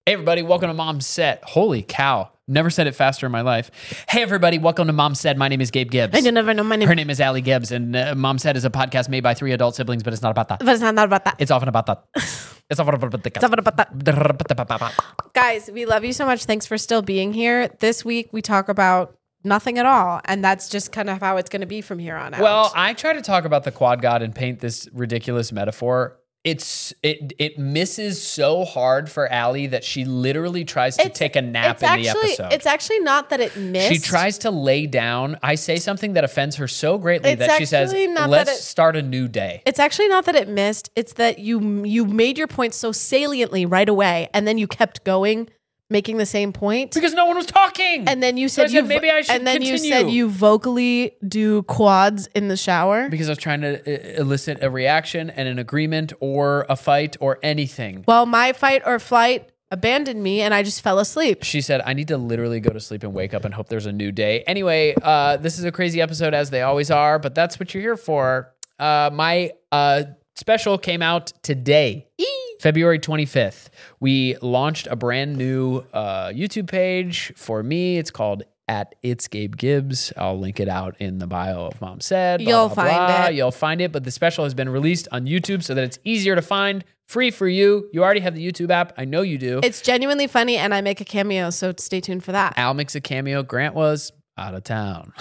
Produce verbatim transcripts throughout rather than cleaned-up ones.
Hey, everybody, welcome to Mom Said. Holy cow. Never said it faster in my life. Hey, everybody, welcome to Mom Said. My name is Gabe Gibbs. I didn't never know my name. Her name is Allie Gibbs, and uh, Mom Said is a podcast made by three adult siblings, but it's not about that. But it's not, not about that. It's often about that. It's often about that. It's not about that. Guys, we love you so much. Thanks for still being here. This week, we talk about nothing at all, and that's just kind of how it's going to be from here on out. Well, I try to talk about the quad god and paint this ridiculous metaphor. It's it it misses so hard for Allie that she literally tries to It's- take a nap it's in actually, the episode. It's actually not that it missed. She tries to lay down. I say something that offends her so greatly It's that she says, actually not let's that it- start a new day. It's actually not that it missed. It's that you you made your point so saliently right away, and then you kept going, making the same point. Because no one was talking. And then you So I said, said, you maybe I should And then continue. you said you vocally do quads in the shower. Because I was trying to uh, elicit a reaction and an agreement or a fight or anything. Well, my fight or flight abandoned me, and I just fell asleep. She said, I need to literally go to sleep and wake up and hope there's a new day. Anyway, uh, this is a crazy episode, as they always are, but that's what you're here for. Uh, my uh, special came out today. February twenty-fifth. We launched a brand new uh, YouTube page for me. It's called at It's Gabe Gibbs. I'll link it out in the bio of Mom Said. Blah, You'll blah, find blah. it. You'll find it. But the special has been released on YouTube so that it's easier to find, free for you. You already have the YouTube app. I know you do. It's genuinely funny, and I make a cameo, so stay tuned for that. Al makes a cameo. Grant was out of town.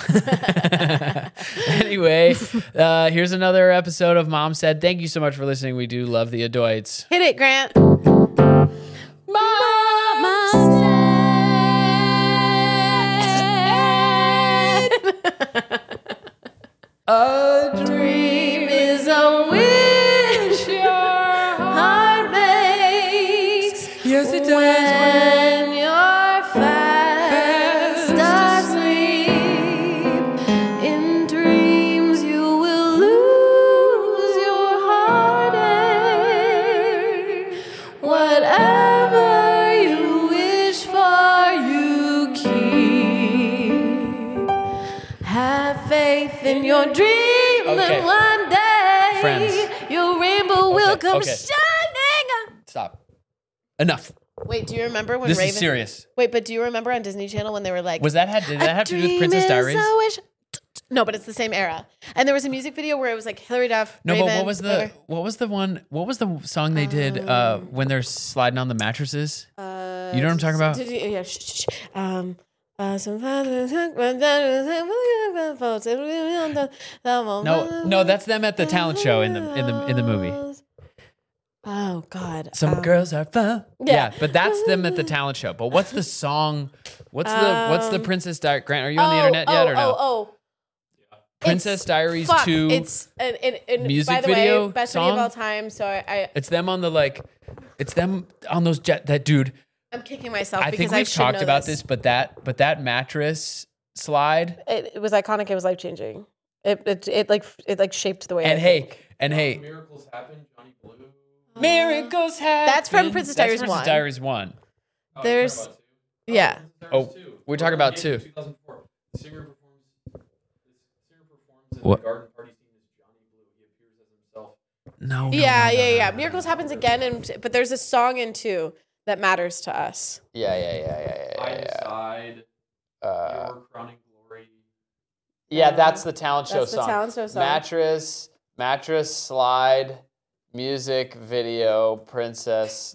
Anyway, uh, here's another episode of Mom Said. Thank you so much for listening. We do love the Adoids. Hit it, Grant. A dream is a wish your heart makes. Yes, it When you're fast asleep, in dreams you will lose your heartache. Whatever you wish for, you keep. Have faith in your dream, Okay. and one day Friends. your rainbow will Okay, come okay. shining. Stop. Enough. Wait, do you remember when This Raven? is serious. Wait, but do you remember on Disney Channel when they were like, Was that had did "A that have to do with dream Princess is Diaries? a wish." No, but it's the same era. And there was a music video where it was like Hillary Duff. No, Raven, but what was the whatever. what was the one? What was the song they did uh, when they're sliding on the mattresses? Uh, You know what I'm talking about? did you- Yeah. Shh, shh, shh. Um. Uh, No, no, that's them at the talent show in the in the in the movie. Oh God. Some um, girls are fun. yeah. Yeah. but that's them at the talent show. But what's the song? What's the what's the Um, Princess Diaries? Grant, are you on the oh, internet oh, yet or no? Oh, oh. Princess It's- Diaries fuck, two. It's an, an, an, music by the video way, best song? movie of all time. So I, I It's them on the like. It's them on those jet. That dude. I'm kicking myself I because think I we've should talked know about this. but that but that mattress slide. It, it was iconic. It was life changing. It, it it like it like shaped the way. And I hey, think. and hey, Miracles happen, Johnny Blue. miracles happen. That's from Princess Diaries Princess one. Diaries one. Oh, There's- you're talking about yeah. two? Oh, Princess Diaries two. we're talking about Engaged in two. two thousand four. The singer performs. The singer performs in What? the garden party scene as Johnny Blue. He appears as himself. No. no, Yeah, no, no, yeah, no, yeah. no, Miracles no. happens again, and but there's a song in two that matters to us. Yeah, yeah, yeah, yeah, yeah. I yeah, decide yeah. Uh, your crowning glory. yeah, that's the talent show That's the song. talent show song. Mattress, mattress slide, music video, Princess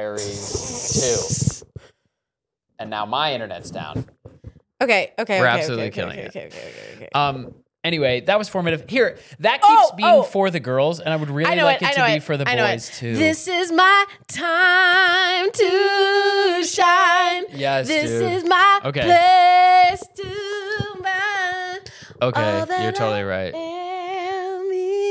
Diaries two. And now my internet's down. Okay, okay, We're okay, absolutely okay, killing okay, it. Okay, okay, okay, okay. Um. Anyway, that was formative. Here, that keeps Oh, being oh. for the girls, and I would really I know like it, it, I to know be it, for the I know boys it. too. This is my time to shine. yes, This dude. is my Okay. place to find. Okay, all that you're totally I right. am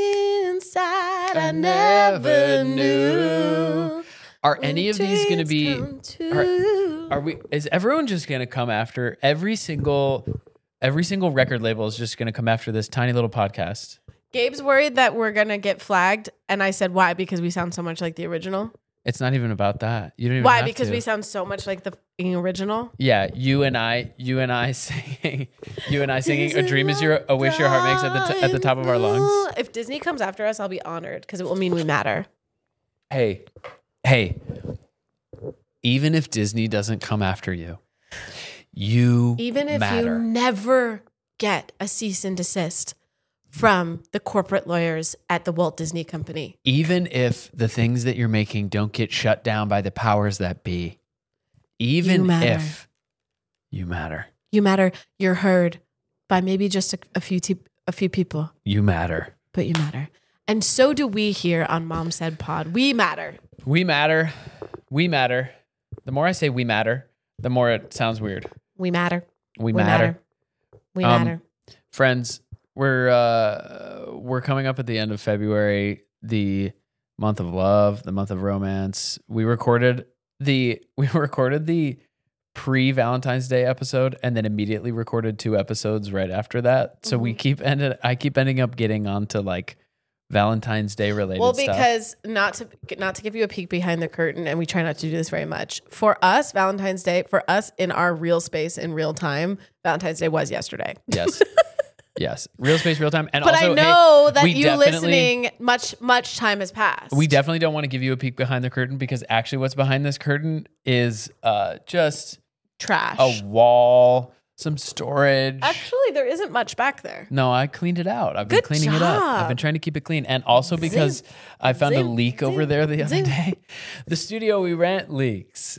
inside, I, I never never knew. knew. Are any of these going to be? Are, Are we? Is everyone just going to come after every single? Every single record label is just going to come after this tiny little podcast. Gabe's worried that we're gonna get flagged, and I said why? Because we sound so much like the original. It's not even about that. You don't even Why? have Because to. we sound so much like the f***ing original. Yeah, you and I, you and I singing, you and I singing "A Dream Is Your A Wish Your Heart Makes" at the t- at the top of our lungs. If Disney comes after us, I'll be honored because it will mean we matter. Hey, hey, even if Disney doesn't come after you, you Even if matter. you never get a cease and desist from the corporate lawyers at the Walt Disney Company. Even if the things that you're making don't get shut down by the powers that be. Even You matter. if you matter. You matter. You're heard by maybe just a, a few te- a few people, You matter. but you matter. And so do we here on Mom Said Pod. We matter. We matter. We matter. The more I say we matter, the more it sounds weird. We matter. We, We matter. matter. We Um, matter. Friends, we're uh we're coming up at the end of February, the month of love, the month of romance. We recorded the we recorded the pre-Valentine's Day episode and then immediately recorded two episodes right after that. So we keep ended I keep ending up getting onto like Valentine's Day related Well, stuff. because not to not to give you a peek behind the curtain, and we try not to do this very much. For us, Valentine's Day, for us in our real space in real time, Valentine's Day was yesterday. Yes. Yes. Real space, real time. And But also, I know hey, that we you definitely- listening, much much time has passed. We definitely don't want to give you a peek behind the curtain because actually what's behind this curtain is uh, just trash. a wall, some storage. Actually, there isn't much back there. No, I cleaned it out. I've been Good cleaning it up. I've job. been trying to keep it clean. And also because I found a Zing, leak over zing, there the other zing. day. The studio we rent leaks.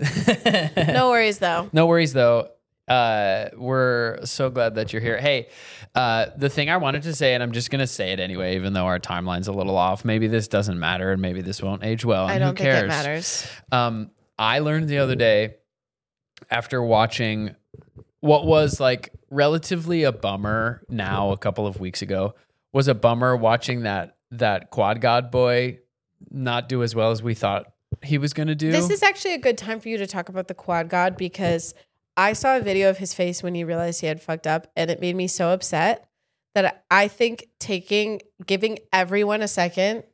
No worries though. No worries though. Uh, we're so glad that you're here. Hey, uh, the thing I wanted to say, and I'm just going to say it anyway, even though our timeline's a little off. Maybe this doesn't matter and maybe this won't age well. And I don't who think cares? it matters. Um, I learned the other day after watching what was like relatively a bummer now a couple of weeks ago was a bummer watching that that Quad God boy not do as well as we thought he was going to do. This is actually a good time for you to talk about the Quad God because I saw a video of his face when he realized he had fucked up, and it made me so upset that I think taking, giving everyone a second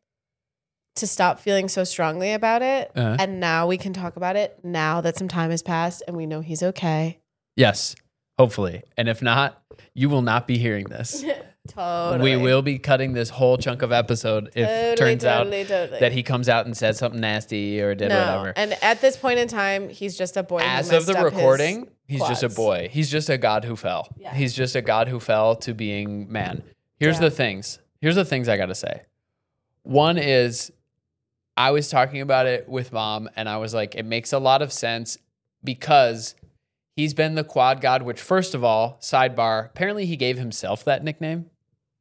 to stop feeling so strongly about it, Uh-huh. and now we can talk about it now that some time has passed and we know he's okay. Yes, hopefully. And if not, you will not be hearing this. Totally. We will be cutting this whole chunk of episode if Totally, it turns totally, out totally. that he comes out and says something nasty or did No, whatever. and at this point in time, he's just a boy. who As messed of the up his recording, he's just a quads. boy. He's just a god who fell. Yeah. He's just a god who fell to being man. Here's Yeah. the things. Here's the things I got to say. One is I was talking about it with mom and I was like, it makes a lot of sense because he's been the quad god, which first of all, sidebar, apparently he gave himself that nickname.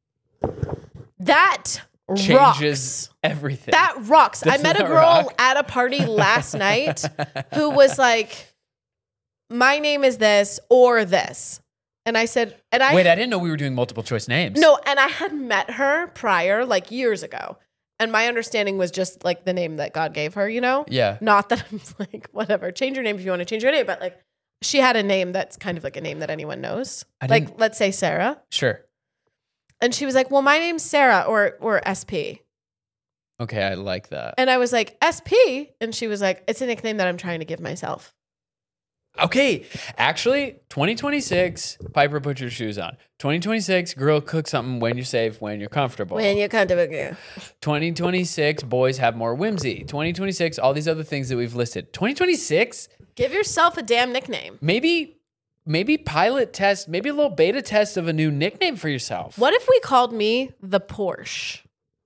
That Changes rocks. everything. That rocks. I Does met a that girl rock? at a party last night who was like, my name is this or this. And I said, and I, Wait, I didn't know we were doing multiple choice names. no, and I had met her prior, like years ago. And my understanding was just like the name that God gave her, you know? Yeah. Not that I'm like, whatever, change your name if you want to change your name. But like, she had a name that's kind of like a name that anyone knows. I Like, didn't- let's say Sarah. Sure. And she was like, well, my name's Sarah or or S P. Okay, I like that. And I was like, S P? And she was like, it's a nickname that I'm trying to give myself. Okay, actually, twenty twenty-six, Piper, put your shoes on. twenty twenty-six, girl, cook something when you're safe, when you're comfortable. When you come to a twenty twenty-six, boys have more whimsy. twenty twenty-six, all these other things that we've listed. twenty twenty-six, give yourself a damn nickname. maybe, maybe pilot test, maybe a little beta test of a new nickname for yourself. What if we called me the Porsche?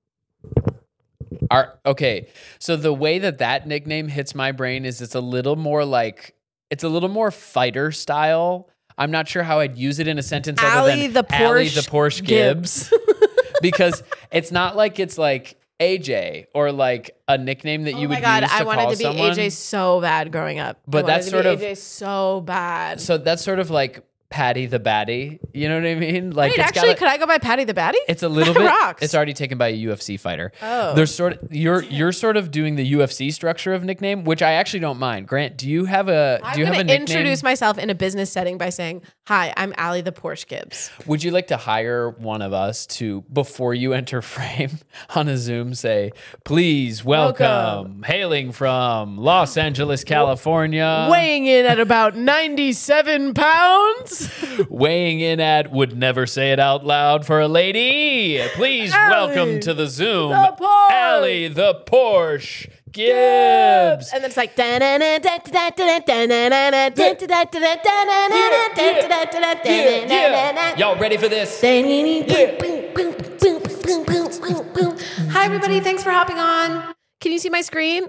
Our, okay, so the way that that nickname hits my brain is it's a little more like, it's a little more fighter style. I'm not sure how I'd use it in a sentence other Allie than the Allie Porsche the Porsche Gibbs. Because it's not like it's like A J or like a nickname that you Oh would my God, use to I wanted call to be someone. A J so bad growing up. But I wanted that's to sort be of- A J so bad. So that's sort of like Patty the Baddie. You know what I mean? Like Wait, it's actually, got a- could I go by Patty the Baddie? It's a little That bit. rocks. It's already taken by a U F C fighter. Oh. There's sort of you're you're sort of doing the U F C structure of nickname, which I actually don't mind. Grant, do you have a I'm do you have a going to nickname? introduce myself in a business setting by saying, hi, I'm Allie the Porsche Gibbs. Would you like to hire one of us to, before you enter frame on a Zoom, say, please welcome, Welcome. hailing from Los Angeles, California, Weighing in at about ninety-seven pounds. weighing in at would never say it out loud for a lady. Please Allie welcome to the Zoom, the Porsche. Allie the Porsche Gibbs. And then it's like Y'all ready for this? Hi everybody, thanks for hopping on. Can you see my screen?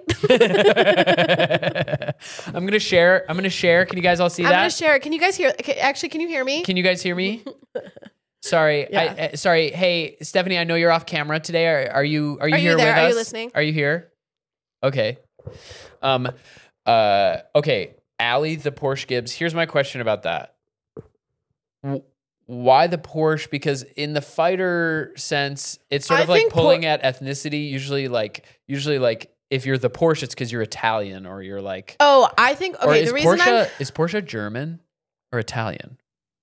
I'm gonna share. I'm gonna share. Can you guys all see I'm that? gonna share it. Can you guys hear? Okay, actually, can you hear me? Can you guys hear me? Sorry, Yeah. I, uh, sorry. Hey, Stephanie, I know you're off camera today. Are, are you? Are you Are you here there? with Are us? you listening? Are you here? Okay. Um. Uh. Okay. Allie, the Porsche Gibbs. Here's my question about that. W- Why the Porsche? Because in the fighter sense, it's sort I of like think pulling Por- at ethnicity. Usually, like usually, like if you're the Porsche, it's because you're Italian or you're like. Oh, I think or okay. is The reason Porsche I'm is Porsche German or Italian?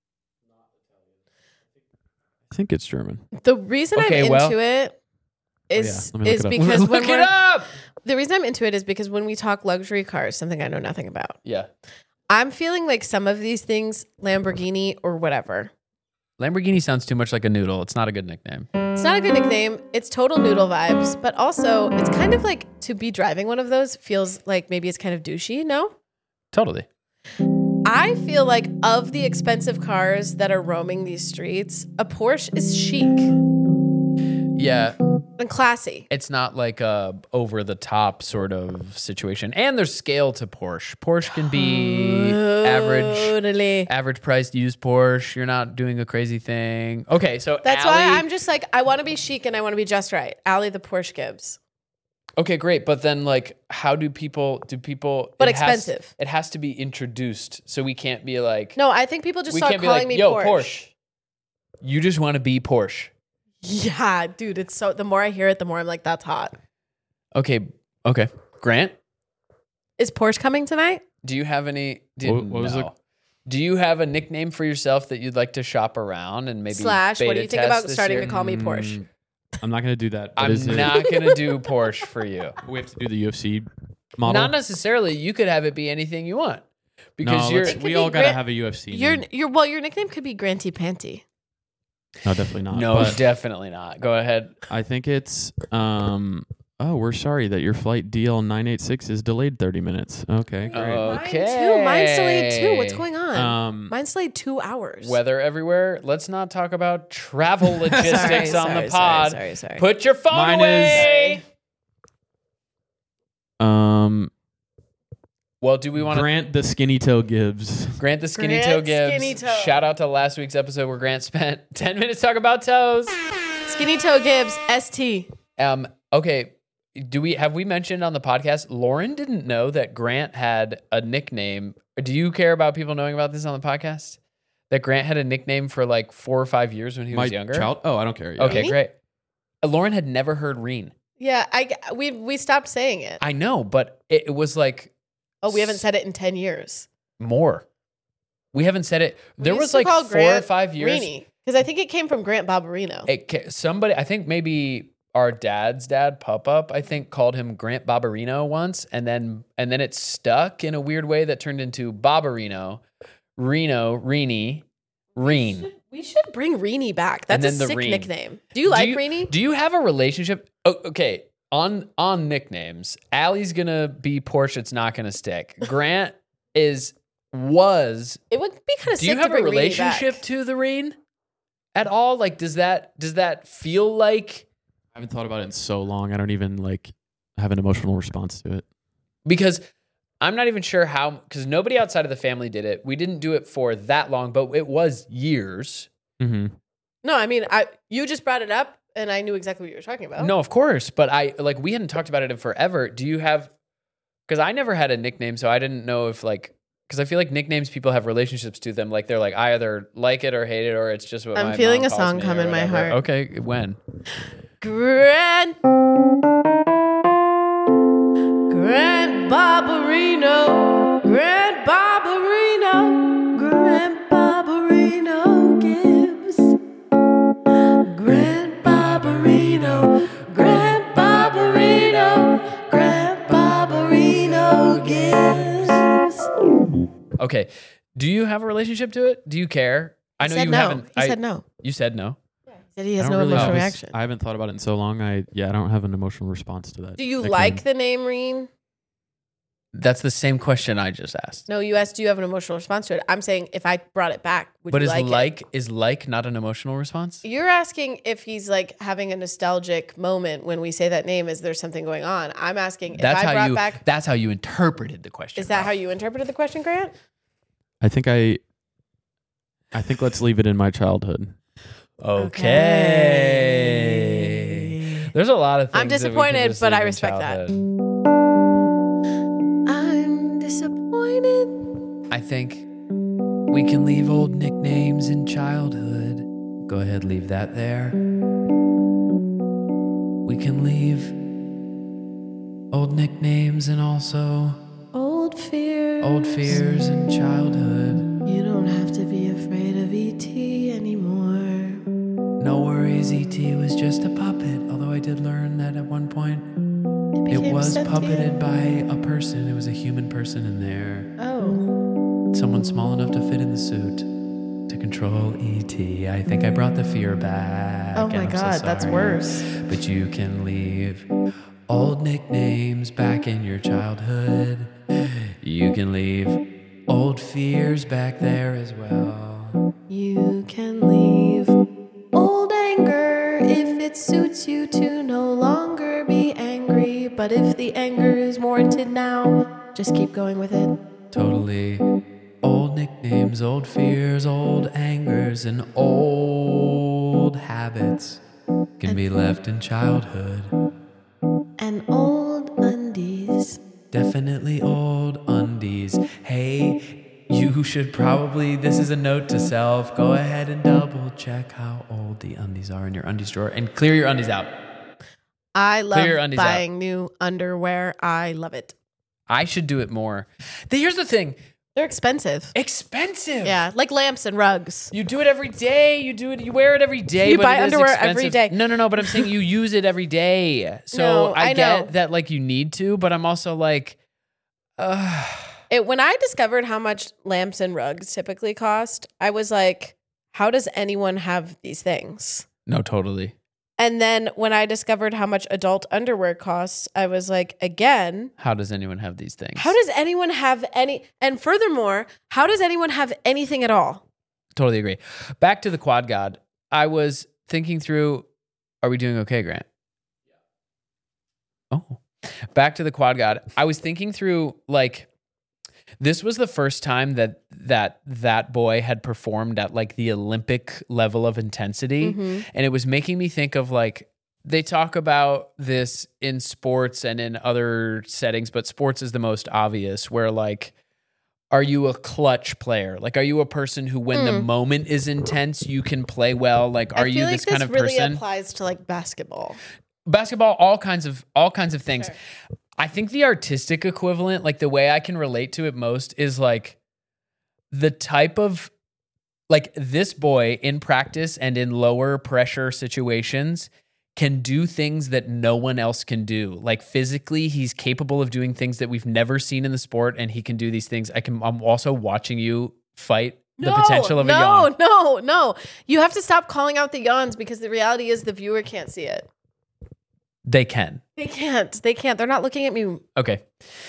I think it's German. the reason Okay, I'm well- into it is Let me look is it up. because Look when it we're, up. the reason I'm into it is because when we talk luxury cars, something I know nothing about, Yeah. I'm feeling like some of these things, Lamborghini or whatever. Lamborghini sounds too much like a noodle. It's not a good nickname. It's not a good nickname. It's total noodle vibes, but also it's kind of like to be driving one of those feels like maybe it's kind of douchey. No, Totally. I feel like of the expensive cars that are roaming these streets, a Porsche is chic Yeah. and classy. It's not like a over the top sort of situation. And there's scale to Porsche. Porsche can be average Totally. average priced used Porsche. You're not doing a crazy thing. Okay, so That's Allie, why I'm just like, I want to be chic and I want to be just right. Allie the Porsche Gibbs. okay, great. But then like how do people do people But it has- expensive. it has to be introduced. So we can't be like No, I think people just we start can't be calling like, me yo, Porsche. Porsche. You just want to be Porsche. Yeah, dude, it's so, the more I hear it, the more I'm like, that's hot. Okay. Okay. Grant? Is Porsche coming tonight? Do you have any? Do, What- what was no. Do you have a nickname for yourself that you'd like to shop around and maybe Slash, what beta do you think test about this starting year? to call me Porsche? Mm, I'm not going to do that. but I'm is it- not gonna do Porsche for you. We have to do the U F C model. Not necessarily. You could have it be anything you want because no, you're. let's- It we could all be got to Grant- have a U F C. Your name. your well, your nickname could be Granty Panty. No, definitely not. No, But definitely not. Go ahead. I think it's. Um. Oh, we're sorry that your flight D L nine eight six is delayed thirty minutes. Okay, great. Okay. Mine too. Mine's delayed too. What's going on? Um. Mine's delayed two hours. Weather everywhere. Let's not talk about travel logistics Sorry, on sorry, the pod. Sorry, sorry, sorry. Put your phone Mine away. Um. Well, do we want to Grant the Skinny Toe Gibbs. Grant the Skinny Grant Toe Gibbs? Skinny Toe. Shout out to last week's episode where Grant spent ten minutes talking about toes. Skinny Toe Gibbs, S T. Um. Okay. Do we have we mentioned on the podcast? Lauren didn't know that Grant had a nickname. Do you care about people knowing about this on the podcast? That Grant had a nickname for like four or five years when he My was younger. child. Oh, I don't care. Yeah. Okay, Reenie? great. Uh, Lauren had never heard Reen. Yeah, I we we stopped saying it. I know, but it, it was like Oh, we haven't said it in ten years. more. We haven't said it. There We was used to like call four Grant or five years. because I think it came from Grant Barbarino. It, ca- somebody, I think maybe our dad's dad, Pup Up, I think called him Grant Barbarino once, and then and then it stuck in a weird way that turned into Barbarino, Reno, Reenie, Reen. We should bring Reenie back. And That's a then the sick Reen. nickname. Do you like do you, Reenie? Do you have a relationship? Oh, okay, on on nicknames, Allie's gonna be Porsche. It's not gonna stick. Grant is was. It would be kind of Do sick you have to a bring Reenie back. relationship to the Reen at all? Like, does that does that feel like? I haven't thought about it in so long. I don't even like have an emotional response to it. Because I'm not even sure how, because nobody outside of the family did it. We didn't do it for that long, but it was years. Mm-hmm. No, I mean, I you just brought it up, and I knew exactly what you were talking about. No, of course, but I like we hadn't talked about it in forever. Do you have? Because I never had a nickname, so I didn't know if like. Because I feel like nicknames people have relationships to them. Like they're like I either like it or hate it, or it's just what I'm my feeling mom a calls song me come or in my whatever. heart. Okay, when? Grant Grant Barbarino, Grant Barbarino, Grant Barbarino Gibbs, Grant Barbarino, Grant Barbarino, Grant Barbarino Gibbs. Okay, do you have a relationship to it? Do you care? I He know said you no. haven't. He I, said no. You said no. That he has I no don't really emotional have a s- reaction. I haven't thought about it in so long. I yeah, I don't have an emotional response to that. Do you That like kind- the name Reen? That's the same question I just asked. No, you asked, do you have an emotional response to it? I'm saying if I brought it back, would But you is like, like, is like not an emotional response? it? You're asking if he's like having a nostalgic moment when we say that name. Is there something going on? I'm asking That's if I how brought you. back. That's how you interpreted the question. Is that bro. how you interpreted the question, Grant? I think I. I think let's leave it in my childhood. Okay. There's a lot of things. I'm that we could disappointed, just but leave I in respect that. childhood. I'm disappointed. I think we can leave old nicknames in childhood. Go ahead, leave that there. We can leave old nicknames and also Old fears. old fears in childhood. You don't have to be afraid of E T anymore. No worries, E T was just a puppet. Although I did learn that at one point it became was sentient. puppeted by a person. It was a human person in there. Oh. Someone small enough to fit in the suit to control E T. I think I brought the fear back. Oh and my I'm so God, that's sorry. worse. But you can leave old nicknames back in your childhood. You can leave old fears back there as well. You can leave old anger if it suits you to no longer be angry. But if the anger is warranted now, just keep going with it. Totally. Old nicknames, old fears, old angers, and old habits can be left in childhood. And old undies. Definitely old undies. Hey, you should probably, this is a note to self, go ahead and double check how old the undies are in your undies drawer and clear your undies out. I love your undies out. buying new underwear. I love it. I should do it more. Here's the thing. They're expensive. Expensive. Yeah, like lamps and rugs. You do it every day. You do it. You wear it every day. You but buy it is underwear every expensive. day. No, no, no. But I'm saying you use it every day. So No, I, I get know. that, like you need to. But I'm also like, uh, It, when I discovered how much lamps and rugs typically cost, I was like, how does anyone have these things? no, totally. And then when I discovered how much adult underwear costs, I was like, again, How does anyone have these things? how does anyone have any? And furthermore, how does anyone have anything at all? Totally agree. Back to the quad god. I was thinking through, are we doing okay, Grant? Oh, back to the quad god. I was thinking through, like, this was the first time that that that boy had performed at like the Olympic level of intensity. Mhm. And it was making me think of, like, they talk about this in sports and in other settings, but sports is the most obvious, where like, are you a clutch player? Like, are you a person who, when the moment is intense, you can play well? Like, are I feel you like this kind this of really person? applies to like basketball. Basketball, all kinds of all kinds of things. Sure. I think the artistic equivalent, like the way I can relate to it most, is like the type of, like, this boy in practice and in lower pressure situations can do things that no one else can do. Like, physically, he's capable of doing things that we've never seen in the sport, and he can do these things. I can. I'm also watching you fight the potential of no, a yawn. No, no, You have to stop calling out the yawns because the reality is the viewer can't see it. They can. They can't. They can't. They're not looking at me. Okay.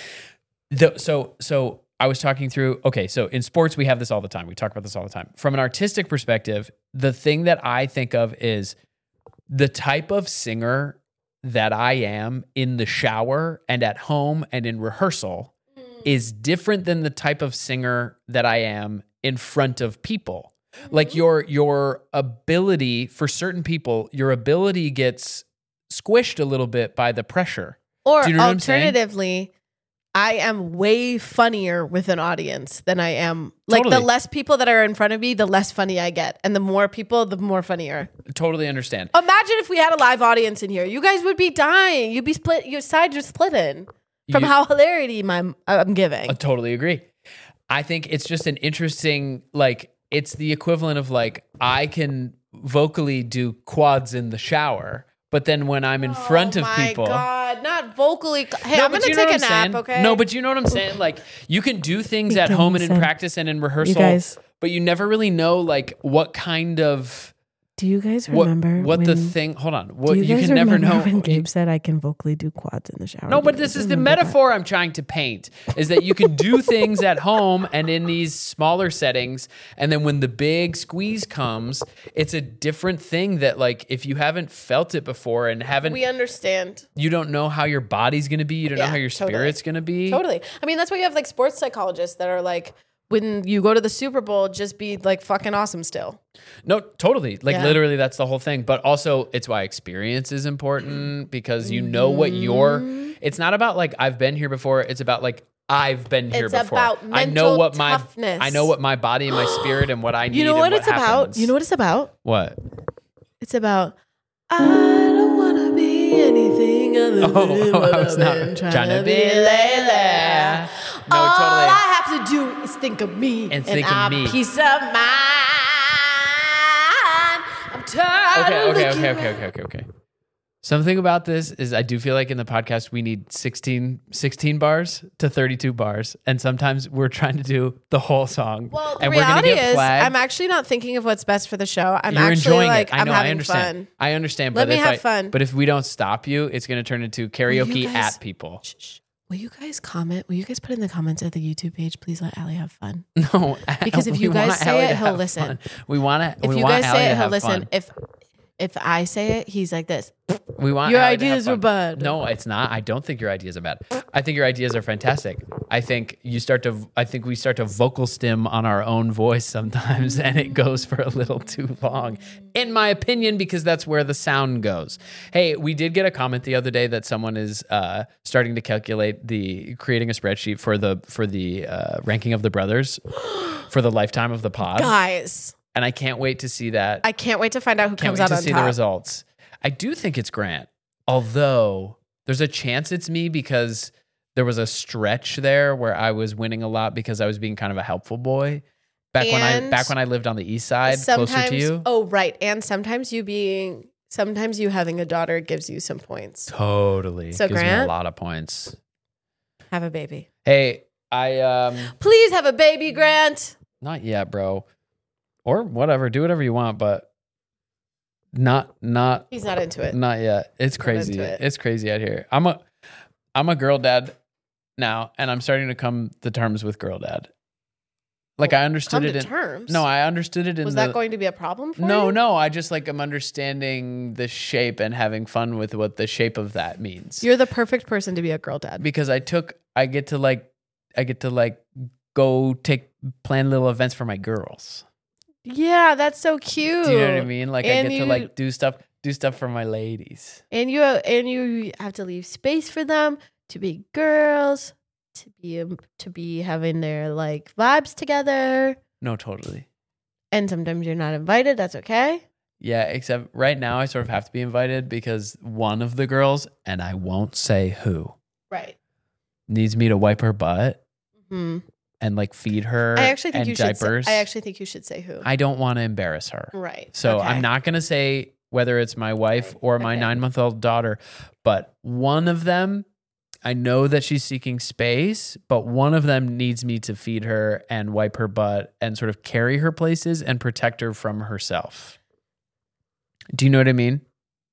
The, so so I was talking through, okay, so in sports we have this all the time. We talk about this all the time. From an artistic perspective, the thing that I think of is the type of singer that I am in the shower and at home and in rehearsal is different than the type of singer that I am in front of people. Like your your ability, for certain people, your ability gets squished a little bit by the pressure. Or Do you know what I'm saying? alternatively, I am way funnier with an audience than I am. Like, Totally. the less people that are in front of me, the less funny I get. And the more people, the more funnier. Totally understand. Imagine if we had a live audience in here. You guys would be dying. You'd be split. Your sides are splitting from You- how hilarity I'm, I'm giving. I totally agree. I think it's just an interesting, like, it's the equivalent of, like, I can vocally do quads in the shower, but then when I'm in front of oh my people. God, not vocally. Hey, No, I'm but going to you know take a what I'm nap, saying? okay? No, but you know what I'm saying? Like, you can do things We at can home and in send- practice and in rehearsal, guys- but you never really know, like, what kind of Do you guys What, remember what when, the thing? Hold on. What do you, you guys can never remember know. when Gabe said I can vocally do quads in the shower? No, Do but you this guys is the remember that? metaphor I'm trying to paint is that you can do things at home and in these smaller settings. And then when the big squeeze comes, it's a different thing that, like, if you haven't felt it before and haven't, We understand. you don't know how your body's going to be. You don't know Yeah, how your totally. spirit's going to be. Totally. I mean, that's why you have like sports psychologists that are like, when you go to the Super Bowl, just be like fucking awesome still. No, totally. Like Yeah. literally that's the whole thing. But also it's why experience is important because you know what you're, Mm-hmm. it's not about like, I've been here before. It's about like, I've been here It's before. about I know mental what my, toughness. I know what my body and my spirit and what I need. You know and what it's about? happens. You know what it's about? What? It's about, I don't want to be anything other than Oh, what I was I've not been trying to be lately. No, All totally. I have to do is think of me And think of I'm me. peace of mind. I'm tired Okay, of okay, looking okay, okay, okay, okay, okay. Something about this is I do feel like in the podcast we need sixteen, sixteen bars to thirty-two bars. And sometimes we're trying to do the whole song. Well, the and we're gonna reality get is, flagged. I'm actually not thinking of what's best for the show. I'm You're actually enjoying like, it. I I'm know. having I understand. fun. I understand. Let but me if have I, fun. But if we don't stop you, it's going to turn into karaoke guys- at people. Shh, shh. Will you guys comment? Will you guys put in the comments at the YouTube page? Please let Allie have fun. No, Because if we you guys want say Allie it, to he'll have listen. fun. We want to. If we you want guys Allie say to it, he'll have listen. fun. If if I say it, he's like this. We want Your Allie to have ideas fun. are bad. No, it's not. I don't think your ideas are bad. I think your ideas are fantastic. I think you start to. I think we start to vocal stim on our own voice sometimes, and it goes for a little too long, in my opinion, because that's where the sound goes. Hey, we did get a comment the other day that someone is uh, starting to calculate the creating a spreadsheet for the for the uh, ranking of the brothers for the lifetime of the pod, Guys, and I can't wait to see that. I can't wait to find out who Can't comes wait out to on see top. the results. I do think it's Grant, although there's a chance it's me because there was a stretch there where I was winning a lot because I was being kind of a helpful boy back when I And back when I lived on the east side, closer Sometimes, to you. oh right, and sometimes you being, sometimes you having a daughter gives you some points. Totally, So, gives me a Grant? lot of points. Have a baby. Hey, I um, Please have a baby, Grant. not yet, bro, or whatever. Do whatever you want, but not not He's not into it. Not yet. It's Not crazy. into it. It's crazy out here. I'm a I'm a girl dad now, and I'm starting to come to terms with girl dad. Like I understood Come it to in terms. No, I understood it in Was the that going to be a problem for No, you? no, I just like I'm understanding the shape and having fun with what the shape of that means. You're the perfect person to be a girl dad. Because I took I get to like I get to like go take plan little events for my girls. Yeah, that's so cute. Do you know what I mean? Like I And get you- to like do stuff do stuff for my ladies. And you and you have to leave space for them to be girls, to be um, to be having their like vibes together. No, totally. And sometimes you're not invited. That's okay. Yeah, except right now I sort of have to be invited because one of the girls, and I won't say who, Right. needs me to wipe her butt Hmm. and like feed her I actually think and you should. diapers. Say, I actually think you should say who. I don't want to embarrass her. right. So Okay. I'm not going to say whether it's my wife or my Okay. nine-month-old daughter, but one of them, I know that she's seeking space, but one of them needs me to feed her and wipe her butt and sort of carry her places and protect her from herself. Do you know what I mean?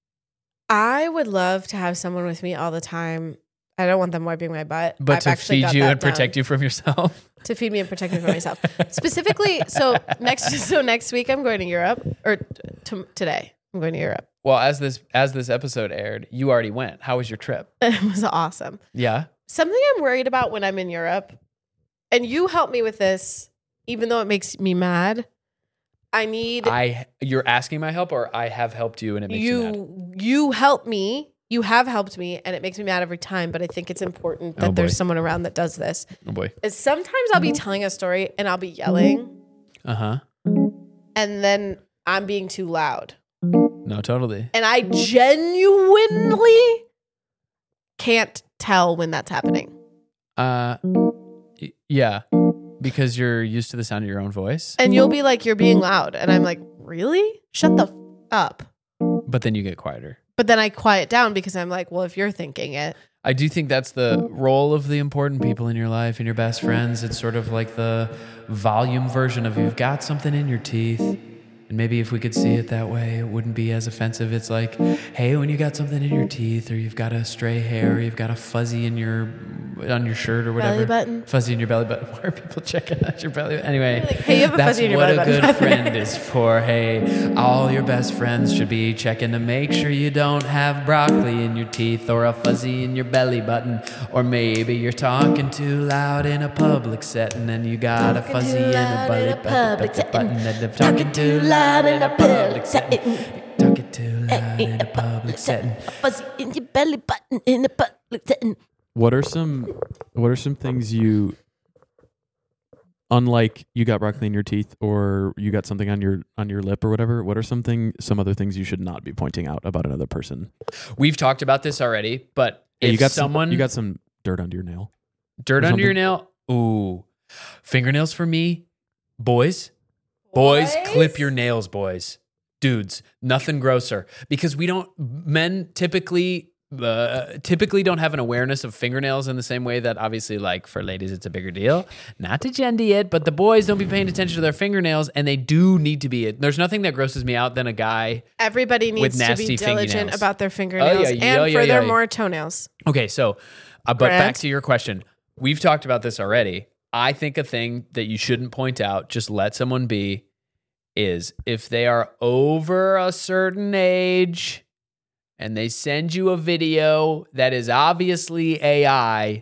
I would love to have someone with me all the time. I don't want them wiping my butt. But I've to actually feed got you that and protect down. you from yourself? To feed me and protect me from myself. Specifically, so next so next week I'm going to Europe, or t- today I'm going to Europe. Well, as this as this episode aired, you already went. How was your trip? It was awesome. Yeah. Something I'm worried about when I'm in Europe, and you help me with this, even though it makes me mad. I need I you're asking my help, or I have helped you and it makes you, mad? you. You help me. You have helped me, and it makes me mad every time. But I think it's important that Oh, boy. there's someone around that does this. Oh boy. Is sometimes I'll be telling a story and I'll be yelling, Uh huh. and then I'm being too loud. No, totally. And I genuinely can't tell when that's happening. Uh, y- yeah, because you're used to the sound of your own voice, And you'll be like, you're being loud. And I'm like, really? Shut the f- up. but then you get quieter. But then I quiet down because I'm like, well, if you're thinking it. I do think that's the role of the important people in your life and your best friends. It's sort of like the volume version of you've got something in your teeth. And maybe if we could see it that way, it wouldn't be as offensive. It's like, hey, when you got something in your teeth, or you've got a stray hair, or you've got a fuzzy in your on your shirt or whatever. Belly button. Fuzzy in your belly button. Why are people checking out your belly button? Anyway, Like, hey, you have a that's fuzzy in your what belly a button. good friend is for. Hey, all your best friends should be checking to make sure you don't have broccoli in your teeth or a fuzzy in your belly button. Or maybe you're talking too loud in a public setting and you got a Talking fuzzy too in a loud belly in a button. public button, setting. button, and I'm talking too loud in a public setting. Talking too loud in a public setting. Fuzzy in your belly button in a public setting. What are some What are some things you, unlike you got broccoli in your teeth or you got something on your on your lip or whatever? What are something some other things you should not be pointing out about another person? We've talked about this already, but Hey, if you got someone some, you got some dirt under your nail. dirt or under your something. nail, ooh, fingernails for me, boys. Boys, clip your nails, boys. Dudes, nothing grosser. Because we don't, men typically, uh, typically don't have an awareness of fingernails in the same way that obviously, like for ladies, it's a bigger deal. Not to gender it, but the boys don't be paying attention to their fingernails, and they do need to be. There's nothing that grosses me out than a guy. Everybody needs to nasty be diligent fingernails. about their fingernails Oh, yeah, and yeah, yeah, furthermore yeah. toenails. Okay, so, uh, but Grant? back to your question. We've talked about this already. I think a thing that you shouldn't point out, just let someone be, is if they are over a certain age and they send you a video that is obviously A I,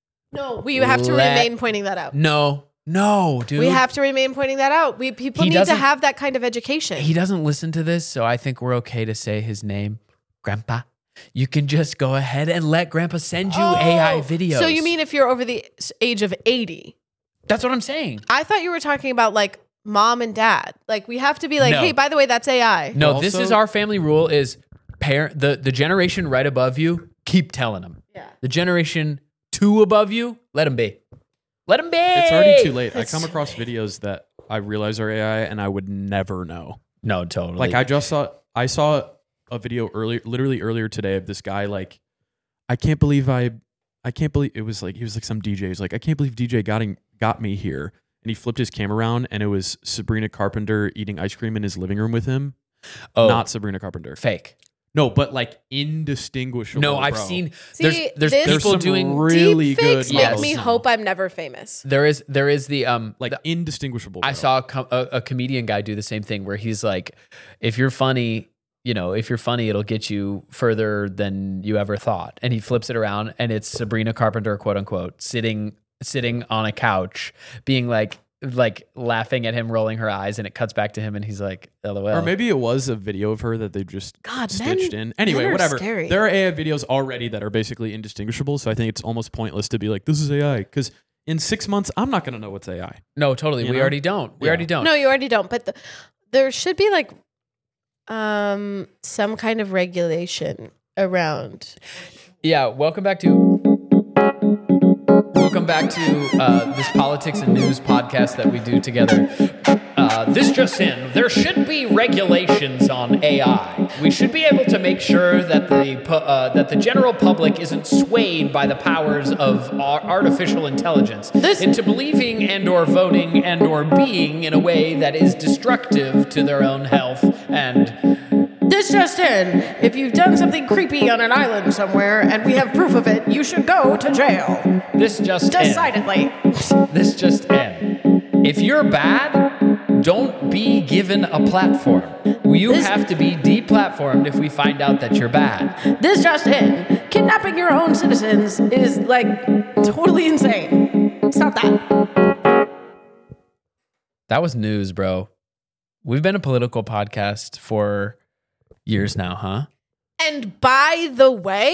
No, we have to Let- remain pointing that out. no, no, dude. We have to remain pointing that out. We people He need to doesn't- have that kind of education. He doesn't listen to this, so I think we're okay to say his name, Grandpa. You can just go ahead and let Grandpa send you A I Oh, videos. So you mean if you're over the s- age of eighty? That's what I'm saying. I thought you were talking about like mom and dad. Like we have to be like, No. hey, by the way, that's A I. No, Also- this is our family rule is parent the, the generation right above you, keep telling them. Yeah. The generation two above you, let them be. Let them be. It's already too late. I It's come too across videos that I realize are A I and I would never know. No, totally. Like I just saw I saw a video earlier literally earlier today of this guy like I can't believe I I can't believe it was like he was like some D J. He's like I can't believe D J got in, got me here. And he flipped his camera around and it was Sabrina Carpenter eating ice cream in his living room with him. oh, Not Sabrina Carpenter. fake. No, but like indistinguishable. No, I've bro. seen See, there's there's this- There's people some doing really good Deepfakes make models me now. hope I'm never famous. there is there is the um like the- indistinguishable. I bro. saw a, com- a, a comedian guy do the same thing where he's like, if you're funny, you know, if you're funny, it'll get you further than you ever thought. And he flips it around and it's Sabrina Carpenter, quote unquote, sitting sitting on a couch, being like like laughing at him, rolling her eyes, and it cuts back to him and he's like, L O L. Or maybe it was a video of her that they just God, stitched men- in. Anyway, men are whatever. scary. There are A I videos already that are basically indistinguishable, so I think it's almost pointless to be like, this is A I. Because in six months, I'm not going to know what's A I. No, totally. You We know? already don't. We Yeah. already don't. No, you already don't. But the, there should be like um some kind of regulation around. Yeah, welcome back to welcome back to uh, this politics and news podcast that we do together. Uh, this just in: there should be regulations on A I. We should be able to make sure that the pu- uh, that the general public isn't swayed by the powers of ar- artificial intelligence This- into believing and/or voting and/or being in a way that is destructive to their own health and. This just in. If you've done something creepy on an island somewhere and we have proof of it, you should go to jail. This just in. Decidedly. This just in. If you're bad, don't be given a platform. You This- have to be deplatformed if we find out that you're bad. This just in. Kidnapping your own citizens is like totally insane. Stop that. That was news, bro. We've been a political podcast for years now, huh? And by the way,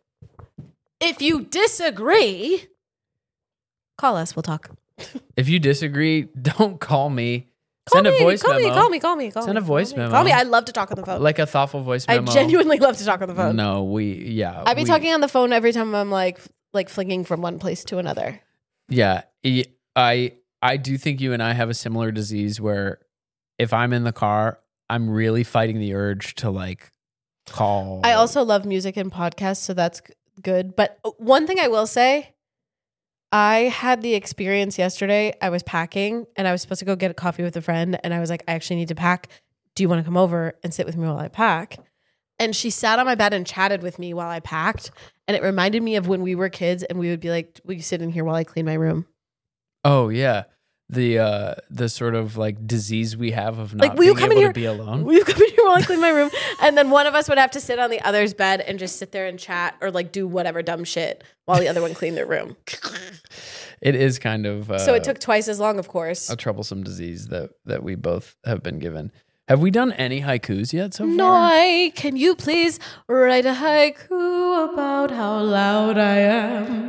if you disagree, call us. We'll talk. If you disagree, don't call me. Send call a me, voice call memo. Me, call me, call me, call Send me. a voice call me. memo. Call me. I love to talk on the phone. Like a thoughtful voice I memo. genuinely love to talk on the phone. No, we yeah. I'd be we- talking on the phone every time I'm like like flinging from one place to another. Yeah, y- I I do think you and I have a similar disease where if I'm in the car, I'm really fighting the urge to like call. I also love music and podcasts, so that's g- good. But one thing I will say, I had the experience yesterday. I was packing and I was supposed to go get a coffee with a friend, and I was like, I actually need to pack. do you want to come over and sit with me while I pack? And she sat on my bed and chatted with me while I packed. And it reminded me of when we were kids and we would be like, will you sit in here while I clean my room? Oh yeah. The uh the sort of like disease we have of not Like, will you being come in able here? to be alone. Will you come in here while I clean my room? And then one of us would have to sit on the other's bed and just sit there and chat or like do whatever dumb shit while the other one cleaned their room. It is kind of uh, So it took twice as long, of course. a troublesome disease that that we both have been given. Have we done any haikus yet so far? Noi, can you please write a haiku about how loud I am?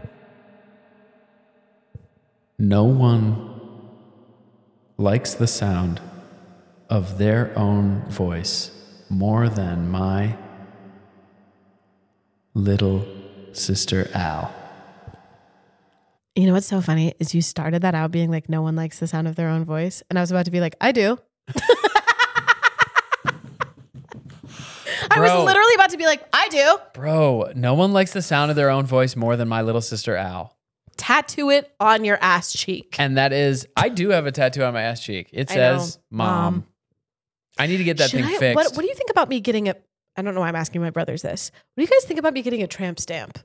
No one likes the sound of their own voice more than my little sister Al. You know what's so funny is you started that out being like, no one likes the sound of their own voice. And I was about to be like, I do. I was Bro. literally about to be like, I do. Bro, no one likes the sound of their own voice more than my little sister Al. Tattoo it on your ass cheek. And that is, I do have a tattoo on my ass cheek. It I know. says, Mom. Mom. I need to get that Should thing I- fixed. What, what do you think about me getting a, I don't know why I'm asking my brothers this. What do you guys think about me getting a tramp stamp?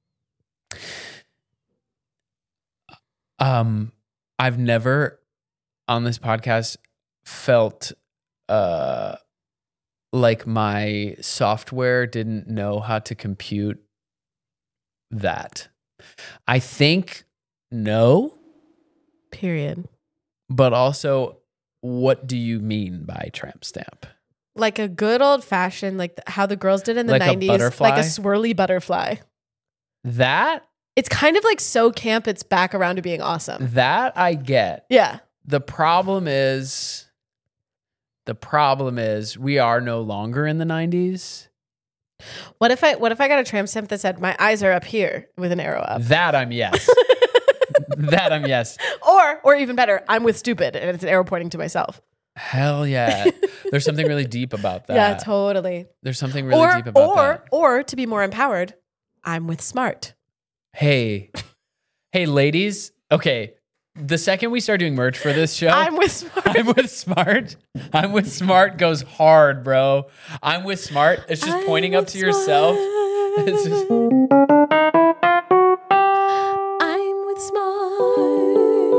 Um, I've never on this podcast felt uh like my software didn't know how to compute that. I think no, Period. but also what do you mean by tramp stamp? Like a good old fashioned, like th- how the girls did in the Like a nineties, butterfly? like a swirly butterfly. That It's kind of like so camp, it's back around to being awesome. that I get. Yeah. The problem is the problem is we are no longer in the nineties. What if I what if I got a tramp stamp that said my eyes are up here with an arrow up? That I'm yes. That I'm yes. Or or even better, I'm with stupid and it's an arrow pointing to myself. Hell yeah. There's something really deep about that. Yeah, totally. There's something really or deep about or that. or to be more empowered, I'm with smart. Hey. Hey ladies. Okay. The second we start doing merch for this show, I'm with smart. I'm with smart. I'm with smart goes hard, bro. I'm with smart. It's just I'm pointing up with to yourself. It's just I'm with smart.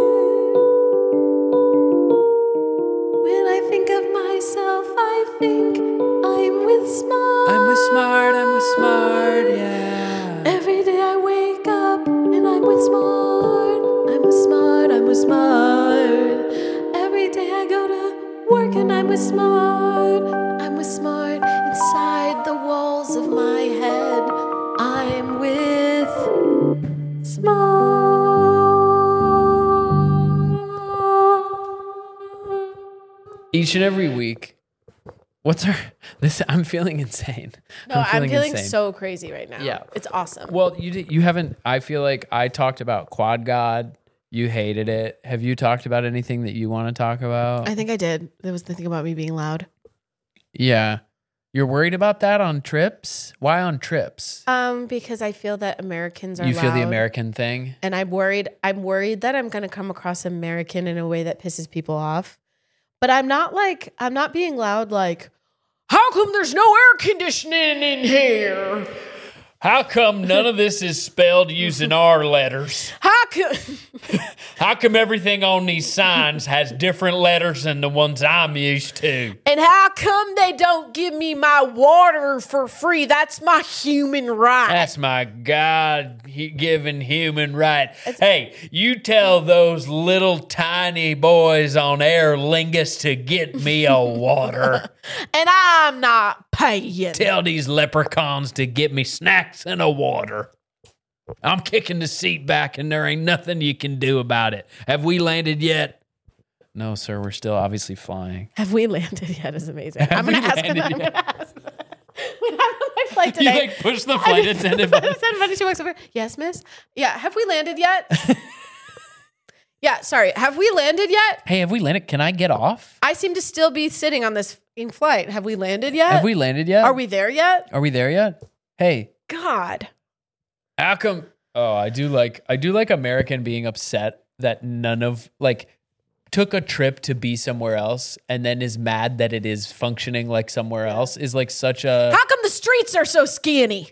When I think of myself, I think I'm with smart. I'm with smart. I'm with smart. Yeah. Every day I wake up and I'm with smart. I'm with smart. I'm with smart. Every day I go to work and I'm with smart. I'm with smart. Inside the walls of my head, I'm with smart. Each and every week. What's our this? I'm feeling insane. No, I'm feeling, insane. so crazy right now. Yeah. It's awesome. Well, you did, you haven't. I feel like I talked about Quad God. You hated it. Have you talked about anything that you want to talk about? I think I did. There was the thing about me being loud. Yeah, you're worried about that on trips. Why on trips? Um, because I feel that Americans are You feel the loud. American thing. And I'm worried. I'm worried that I'm going to come across American in a way that pisses people off. But I'm not like I'm not being loud. Like, how come there's no air conditioning in here? How come none of this is spelled using our letters? How come? How come everything on these signs has different letters than the ones I'm used to? And how come they don't give me my water for free? That's my human right. That's my God-given human right. Hey, you tell those little tiny boys on Aer Lingus to get me a water. And I'm not paying. Tell these leprechauns to get me snacks and a water. I'm kicking the seat back and there ain't nothing you can do about it. Have we landed yet? No, sir. We're still obviously flying. Have we landed yet? Is amazing. Have I'm gonna we ask. landed I'm yet? gonna ask. When I'm on my flight You today, like push the flight attendant button. attendant, she walks over. Yes, miss. Yeah. Have we landed yet? Yeah. Sorry. Have we landed yet? Hey, have we landed? Can I get off? I seem to still be sitting on this fucking flight. Have we landed yet? Have we landed yet? Are we there yet? Are we there yet? Hey, God. how come? Oh, I do like I do like American being upset that none of like took a trip to be somewhere else and then is mad that it is functioning like somewhere else is like such a How come the streets are so skinny?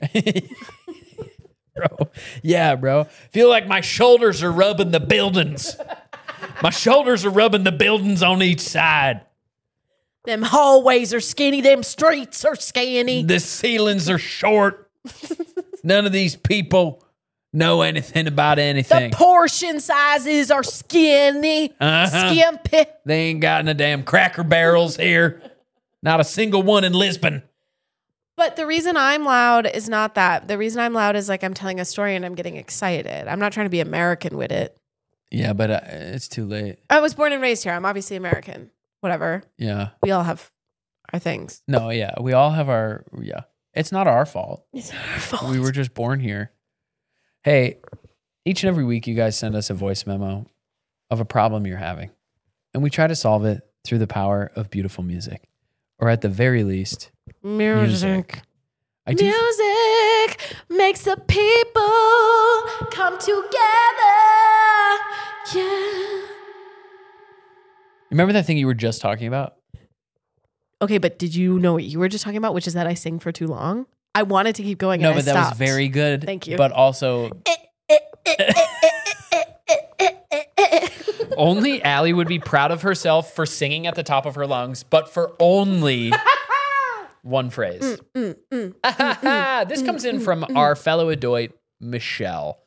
bro. Yeah, bro. Feel like my shoulders are rubbing the buildings. My shoulders are rubbing the buildings on each side. Them hallways are skinny. Them streets are skinny. The ceilings are short. None of these people know anything about The anything. portion sizes are skinny. Uh-huh. Skimpy. They ain't got no damn Cracker Barrels here. Not a single one in Lisbon. But the reason I'm loud is not that. The reason I'm loud is like I'm telling a story and I'm getting excited. I'm not trying to be American with it. Yeah, but uh, it's too late. I was born and raised here. I'm obviously American. Whatever. Yeah. We all have our things. No, yeah. We all have our, yeah. It's not our fault. It's our fault. We were just born here. Hey, each and every week you guys send us a voice memo of a problem you're having. And we try to solve it through the power of beautiful music. Or at the very least, music. music. I do Music makes the people come together. Yeah. remember that thing you were just talking about? Okay, but did you know what you were just talking about, which is that I sing for too long? I wanted to keep going. No, and but I that stopped. was very good. Thank you. But also, only Allie would be proud of herself for singing at the top of her lungs, but for only one phrase. Mm, mm, mm. This comes in from our fellow adult, Michelle.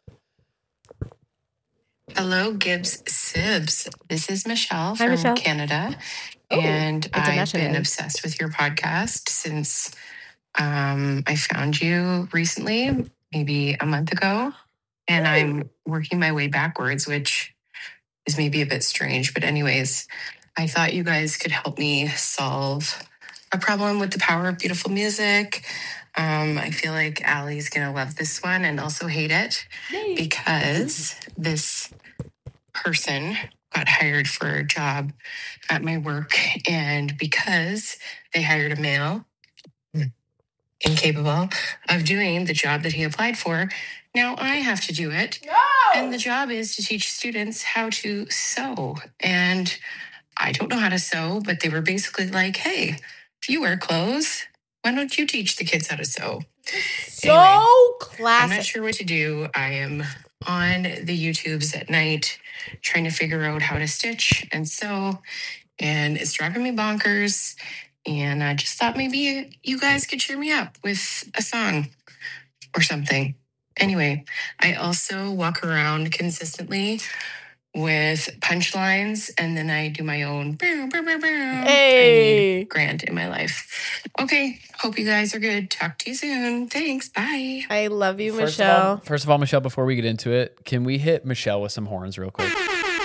Hello, Gibbs Sibs. This is Michelle Hi, from Michelle. Canada. Oh, and I've international. been obsessed with your podcast since um, I found you recently, maybe a month ago. And I'm working my way backwards, which is maybe a bit strange. But anyways, I thought you guys could help me solve a problem with the power of beautiful music. Um, I feel like Allie's going to love this one and also hate it because this person got hired for a job at my work. And because they hired a male incapable of doing the job that he applied for, now I have to do it. No! And the job is to teach students how to sew. And I don't know how to sew, but they were basically like, hey, if you wear clothes, why don't you teach the kids how to sew? So Anyway, I'm classic. not sure what to do. I am on the YouTubes at night trying to figure out how to stitch and sew, and it's driving me bonkers. And I just thought maybe you guys could cheer me up with a song or something. Anyway, I also walk around consistently with punchlines, and then I do my own. Bow, bow, bow, bow. I Hey. need Grant in my life. Okay, hope you guys are good. Talk to you soon. Thanks. Bye. I love you, First of, all, Michelle. first of all, Michelle, before we get into it, can we hit Michelle with some horns real quick?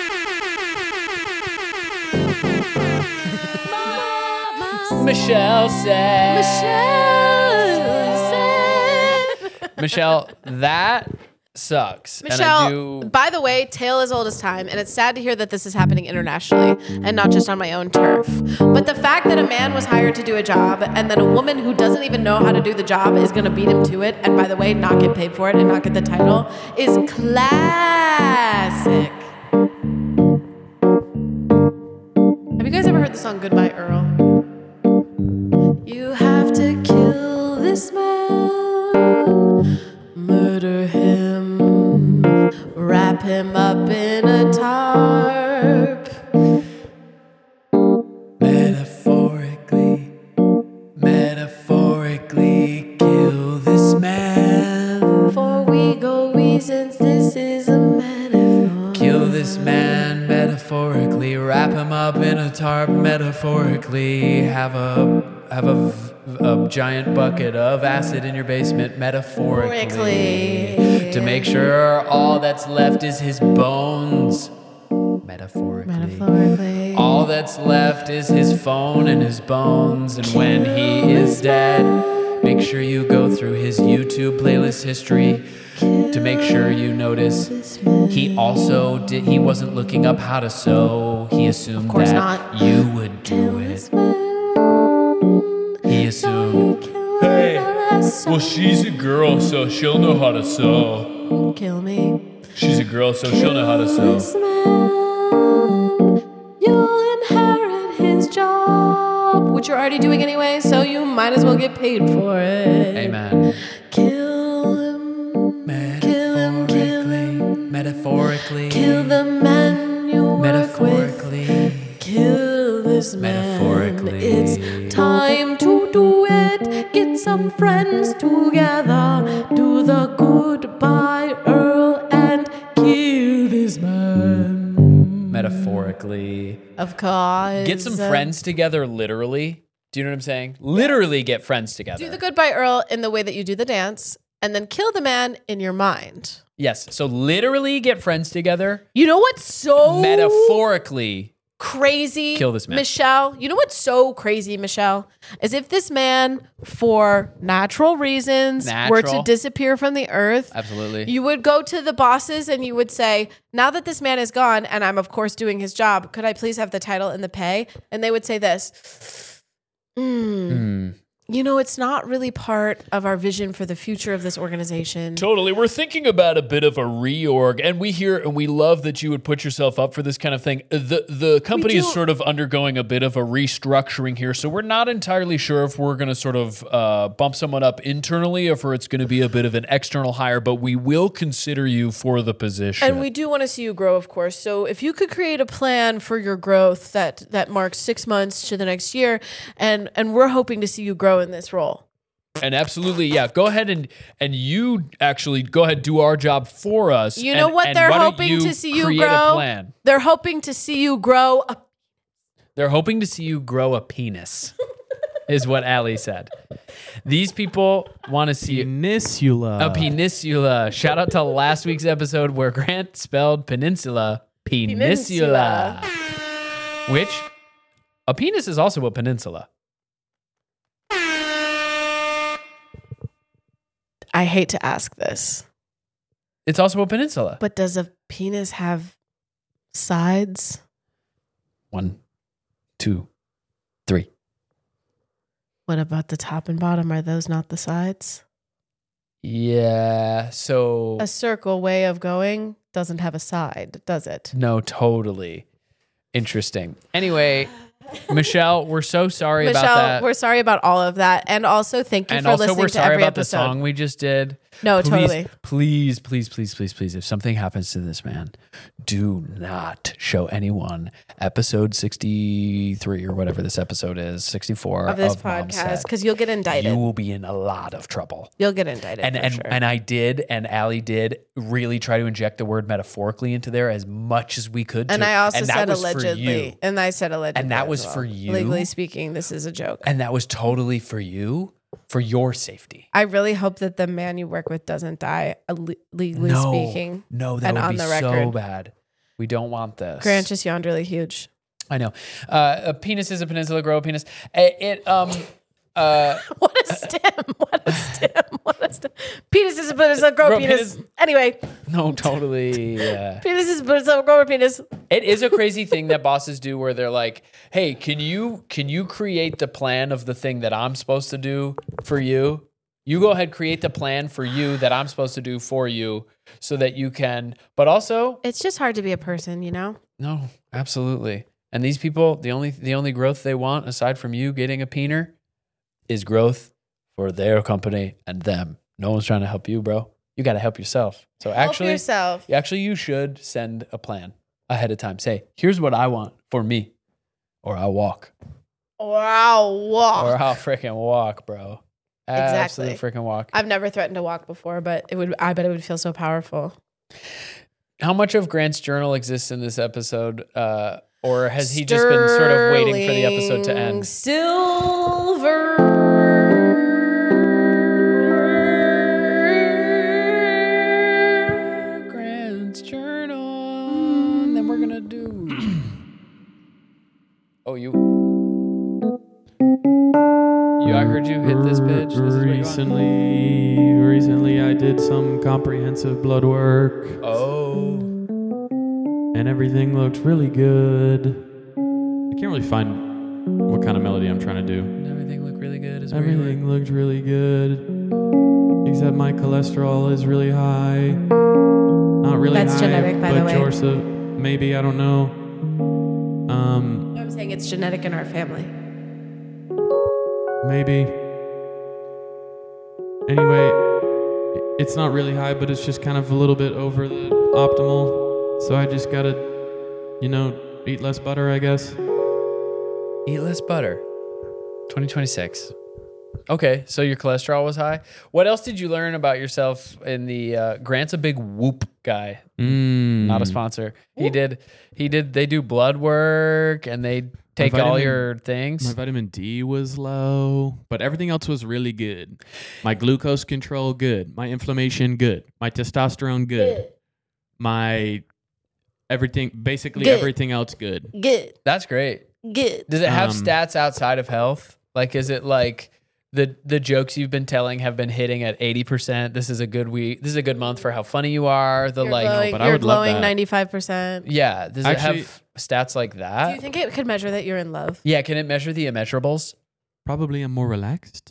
Michelle said. Michelle. Michelle, that sucks. And I Michelle, do. by the way, tale as old as time, and it's sad to hear that this is happening internationally and not just on my own turf. But the fact that a man was hired to do a job and then a woman who doesn't even know how to do the job is going to beat him to it, and by the way, not get paid for it and not get the title, is classic. Have you guys ever heard the song Goodbye Earl? You have to kill this man, murder him, wrap him up in a tarp. Metaphorically, metaphorically kill this man. For we go reasons, this is a metaphor. Kill this man metaphorically, wrap him up in a tarp metaphorically, have a have a, a giant bucket of acid in your basement metaphorically, Metaphorically. to make sure all that's left is his bones metaphorically. Metaphorically. All that's left is his phone and his bones, and when he is dead, make sure you go through his YouTube playlist history to make sure you notice he also did. He wasn't looking up how to sew. He assumed Of course that not. you would do it. He assumed, hey, well, she's a girl, so she'll know how to sew. Kill me. She's a girl, so she'll know how to sew. This man. what you're already doing anyway, so you might as well get paid for it. Amen. Kill him. Kill him, kill him. Metaphorically. Kill the man you work Metaphorically. with. Kill this man. Metaphorically. It's time to do it. Get some friends together. Do the goodbye, Earl, and kill this man. Metaphorically. Of course. Get some friends together, literally. Do you know what I'm saying? Literally get friends together. Do the goodbye, Earl, in the way that you do the dance, and then kill the man in your mind. Yes. So literally get friends together. You know what's so Metaphorically. crazy, Kill this man. Michelle? You know what's so crazy, Michelle? Is if this man, for natural reasons, were to Natural. disappear from the earth, Absolutely. you would go to the bosses and you would say, now that this man is gone, and I'm of course doing his job, could I please have the title and the pay? And they would say this, "Hmm, Hmm. you know, it's not really part of our vision for the future of this organization. Totally. We're thinking about a bit of a reorg, and we hear and we love that you would put yourself up for this kind of thing. The the company We is do- sort of undergoing a bit of a restructuring here, so we're not entirely sure if we're going to sort of uh, bump someone up internally or if it's going to be a bit of an external hire, but we will consider you for the position. And we do want to see you grow, of course. So if you could create a plan for your growth that that marks six months to the next year, and and we're hoping to see you grow in this role. And absolutely, yeah. Go ahead and and you actually go ahead do our job for us. You know and- what and they're why don't hoping you to see you create grow? A plan. They're hoping to see you grow. A- They're hoping to see you grow a penis, is what Allie said. These people want to see Peninsula. a peninsula. Shout out to last week's episode where Grant spelled peninsula peninsula, which a penis is also a peninsula. I hate to ask this, It's also a peninsula. but does a penis have sides? One, two, three. What about the top and bottom? Are those not the sides? Yeah. So A circle way of going doesn't have a side, does it? no, totally interesting. Anyway, Michelle, we're so sorry Michelle, about that. we're sorry about all of that. And also thank you and for also, listening we're to sorry every about the episode. song we just did. No, please, totally. Please, please, please, please, please, if something happens to this man, do not show anyone episode sixty-three or whatever this episode is, sixty-four Of this Mom Said. podcast, because you'll get indicted. You will be in a lot of trouble. You'll get indicted. And for and, sure. and I did, and Allie did really try to inject the word metaphorically into there as much as we could. And to- I also and that said was for allegedly. you. And I said allegedly. And that as was well. for you? Legally speaking, this is a joke. And that was totally for you, for your safety. I really hope that the man you work with doesn't die, uh, le- legally no, speaking. no, that and would on be the so record. bad. We don't want this. Grant just yawned really huge. I know. Uh, a penis is a peninsula. Grow a penis. It, it um. Uh, What a stem. What a stem. What a stem. Penis is a penis. A grow, Grow penis. penis. Anyway, no, totally. Uh, penis is a penis. A grow a penis. it is a crazy thing that bosses do, where they're like, "Hey, can you can you create the plan of the thing that I'm supposed to do for you? You go ahead, create the plan for you that I'm supposed to do for you, so that you can." But also, It's just hard to be a person, you know? no, absolutely. And these people, the only the only growth they want, aside from you getting a peener, is growth for their company and them. No one's trying to help you, bro. You got to help yourself. So actually, Help yourself. actually, you should send a plan ahead of time. Say, here's what I want for me, or I'll walk, Wow. Walk. or I'll freaking walk, bro. Exactly. Absolute freaking walk. I've never threatened to walk before, but it would. I bet it would feel so powerful. How much of Grant's journal exists in this episode, uh, or has he just been sort of waiting for the episode to end? Silver. Grant's journal. And then we're gonna do. Oh, you. You. I heard you hit this pitch. This is what you want. recently, recently I did some comprehensive blood work, Oh. and everything looked really good. I can't really find what kind of melody I'm trying to do. Everything looked really good. Is where you Everything looked really good, except my cholesterol is really high. Not really That's high, genetic, by but the way. yours, uh, maybe, I don't know. Um, I'm saying it's genetic in our family. maybe. Anyway, it's not really high, but it's just kind of a little bit over the optimal. So I just gotta, you know, eat less butter, I guess. Eat less butter. twenty twenty-six. Okay, so your cholesterol was high. What else did you learn about yourself in the uh, Grant's a big Whoop guy. Mm. Not a sponsor. He did he did they do blood work and they take all vitamin- your things. My vitamin D was low, but everything else was really good. My glucose control, good. My inflammation, good. My testosterone, good. My everything, basically Good. everything else, good. Good. That's great. Good. Does it have Um, stats outside of health? Like, is it like the the jokes you've been telling have been hitting at eighty percent? This is a good week. This is a good month for how funny you are. The You're like, glowing, but I you're would love glowing that. ninety-five percent. yeah. Does Actually- it have stats like Do that? you think it could measure that you're in love? Yeah. Can it measure the immeasurables? Probably I'm more relaxed.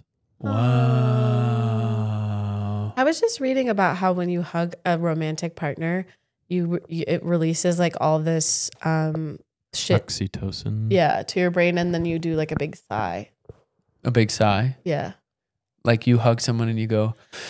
Wow. I was just reading about how when you hug a romantic partner, you, you it releases like all this um shit, Oxytocin. yeah, to your brain, and then you do like a big sigh. A big sigh. Yeah. Like you hug someone and you go.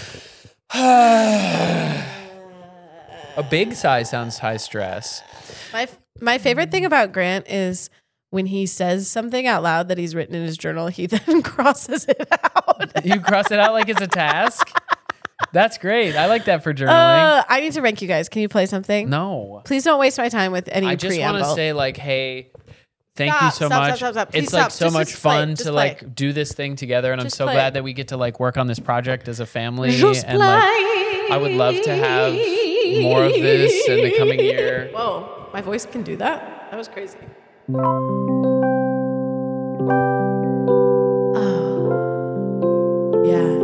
A big sigh sounds high stress. My my favorite thing about Grant is when he says something out loud that he's written in his journal, he then crosses it out. You cross it out like it's a task. That's great. I like that for journaling. Uh, I need to rank you guys. Can you play something? No. Please don't waste my time with any I just preamble. want to say like, hey, thank Stop, you so stop, much. stop, stop, stop. Please It's like stop. so Just- much just play. fun Just to play. like do this thing together, and I'm Just so play. glad that we get to like work on this project as a family. Just and like, I would love to have more of this in the coming year. Whoa, my voice can do that? That was crazy. Oh, yeah.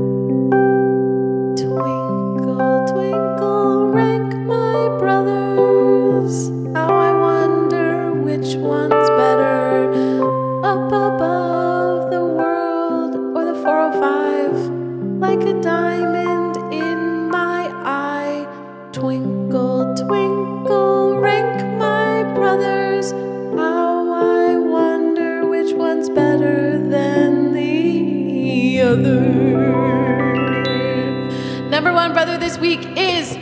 Twinkle, twinkle, rank my brothers. How I wonder which one's better. Up above the world or the four oh five, like a diamond in my eye. Twinkle, twinkle, rank my brothers. How I wonder which one's better than the other. Number one brother this week is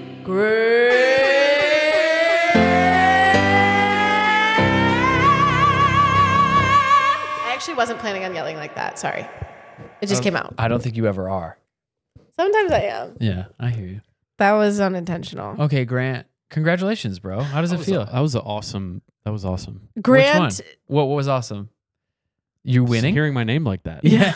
Grant. I actually wasn't planning on yelling like that. Sorry. It just came out. I don't think you ever are. Sometimes I am. Yeah, I hear you. That was unintentional. Okay, Grant. Congratulations, bro. How does it That was, feel? a- that was a awesome. That was awesome. Grant, Which one? What, what was awesome? You Just winning? hearing my name like that. Yeah,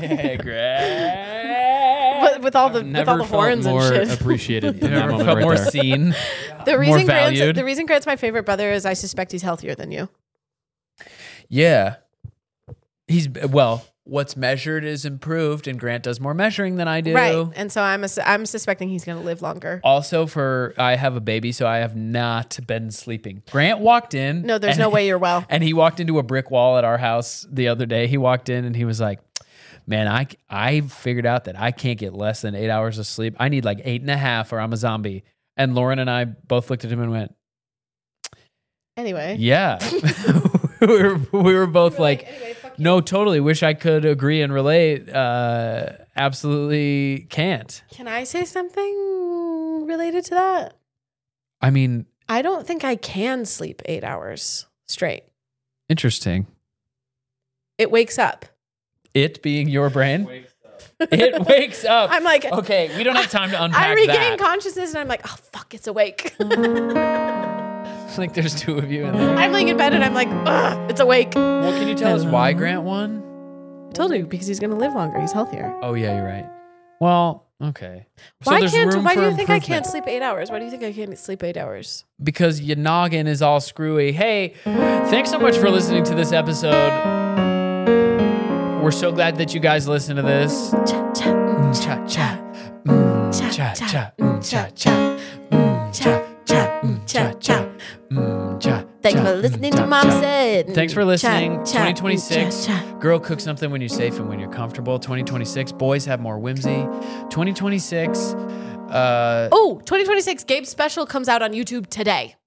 Grant. with, with all the I've with never all the felt horns and more shit. appreciated You than that never moment felt right more there. seen. The reason Grant's valued. the reason Grant's my favorite brother is I suspect he's healthier than you. Yeah. He's well, what's measured is improved, and Grant does more measuring than I do. Right. And so I'm a, I'm suspecting he's going to live longer. Also, for I have a baby, so I have not been sleeping. Grant walked in. No, there's and- no way you're well. And he walked into a brick wall at our house the other day. He walked in and he was like, man, I, I figured out that I can't get less than eight hours of sleep. I need like eight and a half or I'm a zombie. And Lauren and I both looked at him and went, Anyway. yeah. we, were, we were both like, Anyway, fuck you. no, totally. Wish I could agree and relate. Uh, absolutely can't. Can I say something related to that? I mean, I don't think I can sleep eight hours straight. interesting. It wakes up. It being your brain, it wakes up. I'm like, Okay, we don't have time to unpack I regain that. consciousness and I'm like, oh, fuck, it's awake. Like there's two of you in there. I'm laying in bed and I'm like, ugh, it's awake. Well, can you tell us why Grant won? I told you, because he's going to live longer. He's healthier. Oh yeah, you're right. Well, okay. So Why there's can't? room Why do for you think I improvement. can't sleep eight hours? Why do you think I can't sleep eight hours? Because your noggin is all screwy. Hey, thanks so much for listening to this episode. We're so glad that you guys listen to this. Cha cha Mm, cha cha. Mm, cha cha. Mm, cha cha. Mm, cha cha. Mm, cha cha. Mm, cha. Thanks cha. for listening Mm, to cha, Mom cha. Said. Thanks for listening. Cha, cha, twenty twenty-six. cha, cha. Girl, cook something when you're safe and when you're comfortable. twenty twenty-six. Boys have more whimsy. twenty twenty-six. Uh, Oh, twenty twenty-six Gabe's special comes out on YouTube today.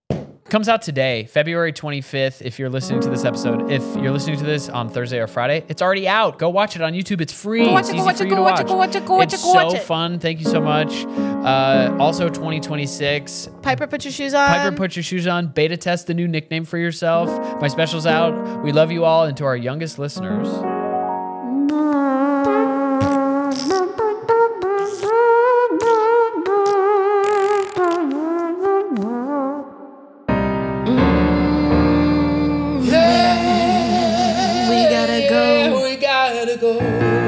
Comes out today, February twenty-fifth. If you're listening to this episode, if you're listening to this on Thursday or Friday, it's already out. Go watch it on YouTube. It's free. Go watch it's it, easy go watch for it, you go to watch it, go watch it, go watch It's it, go watch so it. fun. Thank you so much. Uh, also, twenty twenty-six. Piper, put your shoes on. Piper, put your shoes on. Beta test the new nickname for yourself. My special's out. We love you all. And to our youngest listeners, We gotta go. we gotta go.